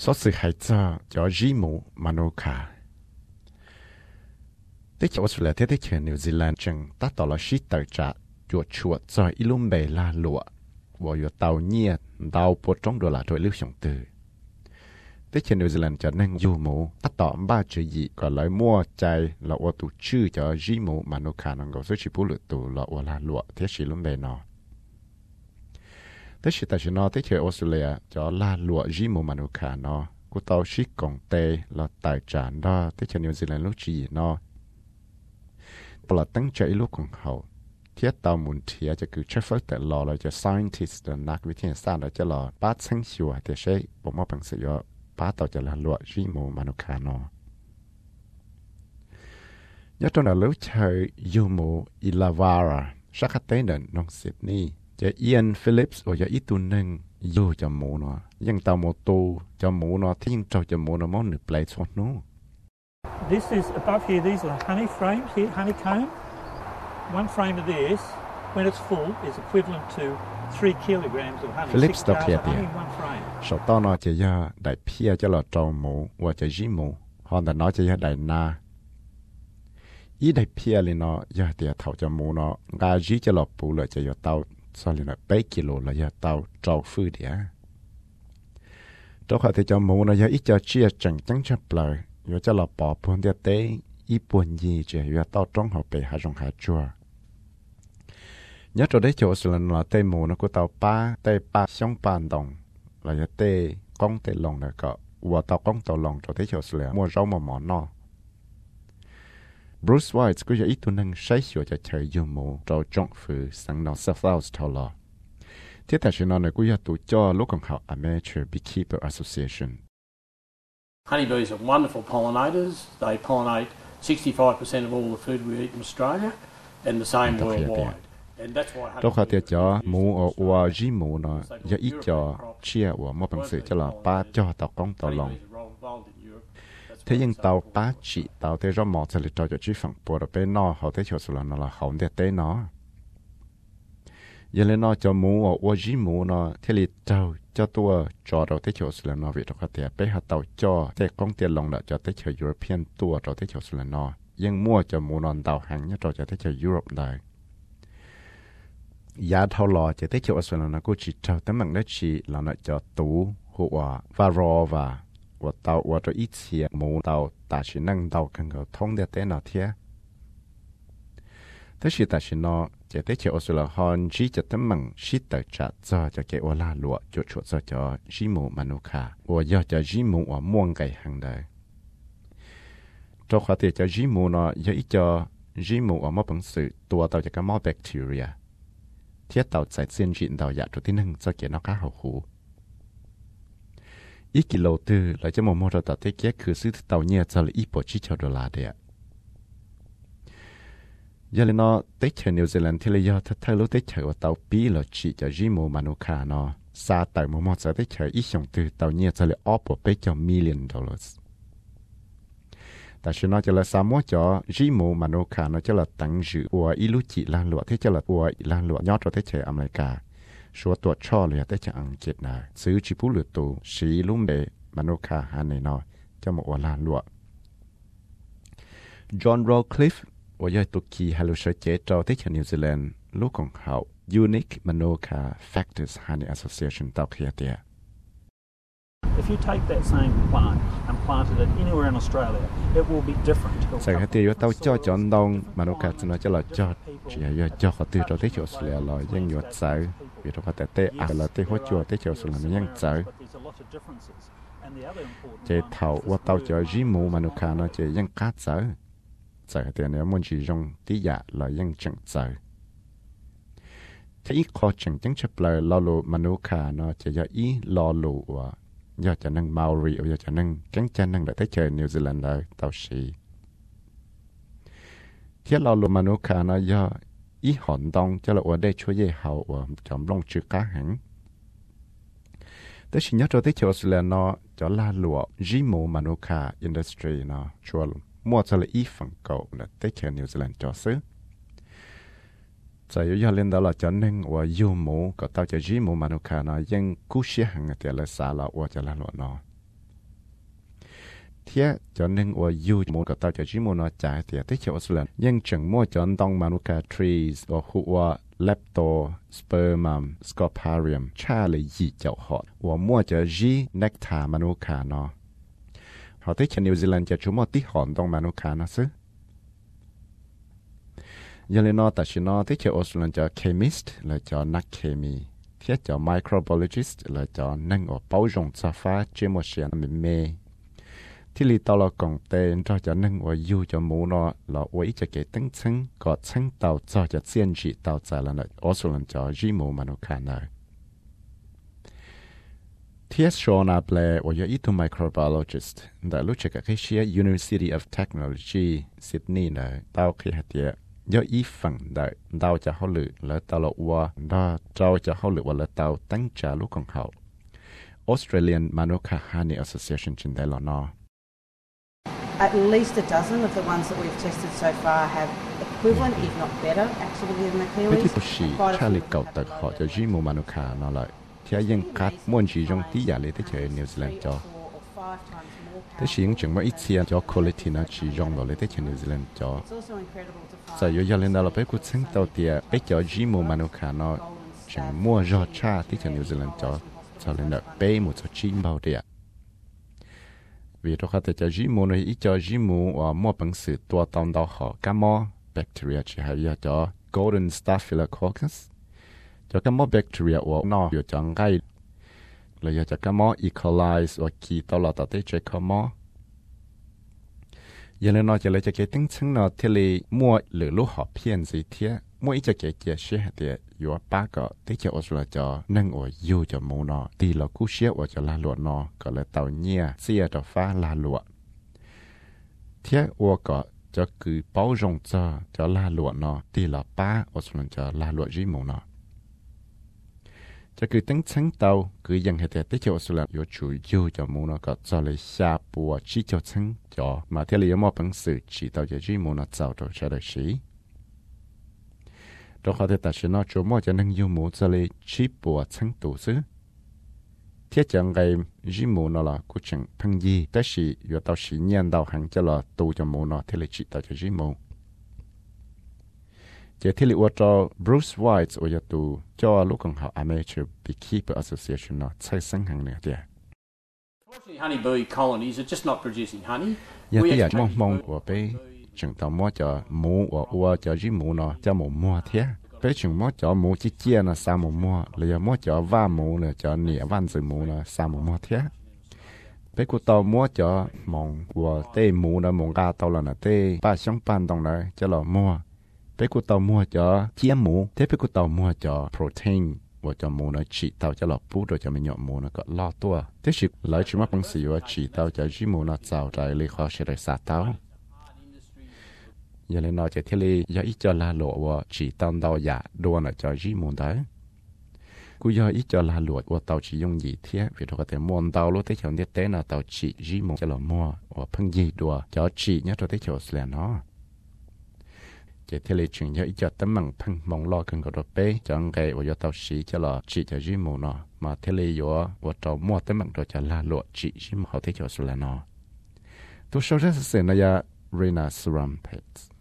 số sự hay cho dĩ mù Manuka. Thế cho Australia thế cho New Zealand chừng ta tỏ là shit tờ trả chuột chuột cho ilum bề la lụa và yo tàu nhia tàu bột trong đồ là trội lưu sống từ. Thế cho New Zealand cho nên dù mù ta tỏ ba chữ gì còn lại mua chạy là ô tụ chữ cho dĩ mù Manuka nó có số chỉ bù lụt tụ là ô la lụa thế chỉ ilum bề nó. Thế chỉ ta chỉ nói thế cho Australia cho la lụa dĩ mù Manuka nó của tàu shit còn tê là tài sản đó thế cho New Zealand lúc chỉ nó làตั้งใจลูกของเขาเทียบตามมุนเทียจะคือเชฟเฟอร์แต่รอเราจะ scientist นักวิทยาศาสตร์เราจะรอป้าเชิงชัวแต่ใช่ผมว่าเป็นสิ่งป้าต่อจะละลวดจีโมมานุคานอยากตอนนั้นรู้เชยยูโมอิลาวาราสักเต้นน้องสิบนี่จะเอียนฟิลิปส์โอ้ยอีตัวหนึ่งยูจะโมเนาะยังตามโมตูจะโมเนาะที่ยังจะโมเนาะมันหนึ่งเปลายส่วนนู้ This is above here, these are honey frames here, honeycomb. One frame of this, when it's full, is equivalent to 3 kilograms of honey. Philips 6 đọc jars here of honey, one frame. Sau đó nó chỉ là đại phía cho là trâu mũ và cho dí mũ, hoặc là nó chỉ là đại na. Ý đại phía là nó giờ thì thầu cho mũ nó gà dí cho là bù lại cho giờ tàu sau là 7 kg là giờ tàu trâu phư đĩa. Trong khi cho mũ nó giờ ít cho chia chẳng chẳng chấp lời. Yo cho là bỏ buồn địa tế ít buồn gì chứ yo tao trong họ bị hạ rong hạ chua nhớ cho đấy chỗ là tê mù nó của tao tê ba sống bàn đồng là yo tê con tê lòng là cọ và tao con tao lòng cho đấy chỗ là mua rau mà món no Bruce White cũng ít tu năng sai sửa cho chơi dùng mù cho trong phứ sang nó self out thao lo thiết tại chuyện này cũng yo tụ cho lúc còn học Amateur Beekeeper Association. Honeybees are wonderful pollinators. They pollinate 65% of all the food we eat in Australia and the same worldwide. And that's why Trong khi cho mũ ở dĩ mũ nó do ít cho chia của một bằng sự cho là ba cho tàu công tàu lòng. Thế nhưng tàu ba chỉ tàu thế do một sẽ là cho chỉ phẳng bộ ở bên nó họ thấy cho sự là nó là hỏng để tế nó. Giờ lên nó cho mũ ở dĩ mũ nó thế là tàu cho tôi cho đầu tới chỗ là nó việc đó thì bây giờ tàu cho thế công tiền lòng là cho tới chỗ European tour cho tới chỗ là nó nhưng mua cho mua non tàu hàng nhất cho tới chỗ Europe này giá thâu lò cho tới chỗ là nó cũng chỉ cho tới bằng đó chỉ là nó cho tủ hoặc và rò và tàu và cho ít xe mua tàu ta chỉ năng tàu cần có thông để tới nào thế thế thì ta chỉ nó chỉ tới chỗ là hòn chỉ cho tấm bằng shit tờ trả cho cái ô la lụa cho dĩ mù Manuka và do cho dĩ mù ở muôn cái hàng đời trong khóa thì cho dĩ mù nó do ít cho dĩ mù ở một bằng sự tua tàu cho cái mỏ bacteria thiết tàu giải xin chuyện tàu dạ cho tin hưng cho cái nó cá hậu hủ ít kilo tư là cho một mô tàu tới cáiคือซื้อtàu nhẹ cho là ít bộ chỉ cho $1 đấy giờ lên nó tới chơi New Zealand thì là do thay lúc tới chơi ở tàu bí là chỉ cho dĩ mù Manuka nó xa tại một giờ tới chơi ít dòng từ tàu nhẹ cho là up ở bên cho $1 million. Tại sao nó cho là sao mỗi cho dĩ mù Manuka nó cho là tăng dự của ít lúc chỉ lan lụa thế cho là của lan lụa nhót cho tới chơi America số tuổi cho là tới chơi Anh Việt này xứ chỉ bút lượt tù xí lúc bể Manuka hai này nó cho một lan lụa John Rockcliffe và giờ tụi kỳ hay là sẽ chế cho tới New Zealand lúc còn học Unique Manuka Factors Honey Association tàu kia tiệt. If you take that same plant and planted it anywhere in Australia, it will be different. Sẽ cái tiêu tao cho chọn đông Manuka nó cho là cho chỉ là cho họ tiêu cho tới Australia là dân nhọt sợ vì nó có thể tê là tê hỗ trợ tới Australia là dân sợ. Chế thầu và tao cho dĩ mù Manuka nó chế dân cá sợ. Sợ thì nếu muốn chỉ dùng tí giả là dân chẳng sợ. Thế ít khó chẳng chẳng chấp lời lo lù Manuka nó chỉ do ý lo lù và do cho năng Maori và do cho năng chẳng cho năng đã tới chơi New Zealand là tàu sĩ. Thế lo lù Manuka nó do ý hòn đông cho là ở đây chúa dây hậu và chọn lông chữ cá hẳn. Thế chỉ nhớ cho tới chơi Australia nó cho la lụa dĩ mù Manuka industry nó chúa mua cho là ít phần cầu là tới chơi New Zealand cho xứ. Giờ yếu lên đó là cho nên và yêu mù có tao cho dĩ mù Manuka nó dân cú xế hàng thì là xa là và cho là lụa nó. thế cho nên ở yêu một cái tàu cho chỉ một nó chạy thì thế cho Australia nhưng chẳng mua chọn đông Manuka trees và hoa Leptospermum scorparium cha là gì cho họ và mua cho G nectar Manuka nó họ thấy trên New Zealand cho chúng một tí hòn đông Manuka nó xứ giờ lên nó tại nó thấy cho Australia cho chemist là cho nắc chemi thế cho microbiologist là cho năng ở bảo dưỡng cho phá chế một sự mêที่ลีตอลกงเตนจะจะนึ่งว่าอยู่จะมูนอเราไว้จะเกิดตั้งซึ่งก็ซึ่งเตาจะเสียนจีเตาใจแล้วนะออสเตรเลียจะจีมูมานุขานะที่ชอนาเปลว่าอยู่อีตัว microbiologist แต่รู้จักกับเชีย University of Technology Sydney นะเตาคือหัดเดียย่ออีฝั่งได้เตาจะเขาหรือแล้วเตาละว่าเตาจะเขาหรือว่าแล้วเตาตั้งใจลูกของเขา Australian Manuka Honey Association จินได้หรอเนาะ At least a dozen of the ones that we've tested so far have equivalent, if not better, activity than the Kiwis. ที่ผู้ชีชาลิเก่าแต่เขาจะจีมูมานุคาเนาะเลยที่ยังคัดม้วนจีจงที่อย่าเลยที่เจอนิวซีแลนด์จอที่ชิงจึงว่าอีเซียจอคุณลินะจีจงเลยที่เจอนิวซีแลนด์จอแต่อยู่ยันเราไปกูซึ่งตัวเดียไปเจอจีมูมานุคาเนาะจึงมัวรอชาที่เจอนิวซีแลนด์จอจะเลยเนาะไปมัวจะจีนเบาเดียvì đó có thể cho dĩ mù này ít cho dĩ mù và mua bằng sự tua tông đau họ các mô bacteria chỉ hay cho golden staphylococcus cho các mô bacteria và nó vừa cho ngay là cho các mô E. coli và kỳ tao là tạo tế chế các mô giờ nên nó chỉ là cho cái tính chứng nó thì là mua lửa lúc họ phiền gì thế mua ít cho cái chia sẻ thì vừa ba cái thế cho Australia cho nâng ở yêu cho mù nó thì là cú sẻ ở cho la lụa nó gọi là tàu nhia xia cho phá la lụa thế ở cái cho cứ bảo rộng cho la lụa nó thì là ba Australia cho la lụa gì mù nó cho cứ tính chứng tàu cứ dần hệ thế cho Australia vừa chủ yêu cho mù nó có cho lấy xa bùa chỉ cho chứng cho mà thế là mua bằng sự chỉ tàu cho gì mù nó giàu cho sẽ được xí đó có thể ta sẽ nói chỗ mua cho nên yêu mù cho lấy chỉ bùa chứng tủ xứ thiết chẳng cái gì mù nó là cũng chẳng phân gìแต่是有到10年到行就了都就mù nó thế là chỉ tàu cho gì mù chỉ thế là cho Bruce White ở tù cho lúc còn học Amateur Beekeeper Association nó xây dựng hàng nữa đấy. Honeybee colonies are just not producing honey. Giờ thì giờ mong của bé chừng tàu mua cho mù và ua cho gì mù nó cho mù mua thế. Bé chừng mua cho mù chỉ chia nó sao mù mua, rồi giờ mua cho va mù nữa cho nịa van từ mù nó sao mù mua thế. Bé của tàu mua cho mong của tê mù nó mong gà tàu là nó tê ba sống pan đồng này cho là mua. Bé của tàu mua cho chia mù, thế bé của tàu mua cho protein. và cho mù nó chỉ tao cho lọt bút rồi cho mình nhọ mù nó có lo tua thế thì lấy chúng bằng xì và chỉ tao cho chỉ mù nó giàu trái lấy khó sẽ được xả tao giờ lên nói cho thế li giờ ít cho la lộ và chỉ tao đào giả đua nó cho chỉ mù đấy cú giờ ít cho la lộ và tao chỉ dùng gì thế vì nó có thể mua tao lúc thế chọn thế nào tao chỉ mù cho là mua và phân gì đua cho chỉ nhớ cho thế chỗ là nó chỉ thế là chuyện cho ít cho tấm bằng phăng mong lo cần có đồ bé chọn cái và cho tàu sĩ cho là chỉ cho duy mù nó mà thế là do và tàu mua tấm bằng đồ cho la lộ chỉ duy mù họ thế cho là nó tôi sau đó sẽ nói là Rena Surampet